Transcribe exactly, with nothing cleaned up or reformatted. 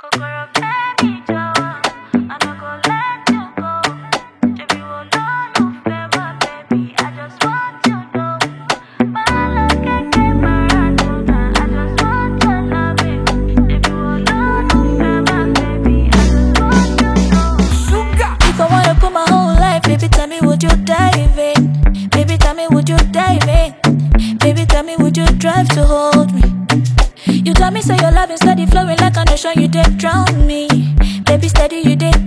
Baby, tell me, would you dive in? Baby, tell me, would you dive in? Baby, tell me, would you drive to hold me? You tell me, say your love is steady flowing like an ocean, you did drown me. Baby, steady, you did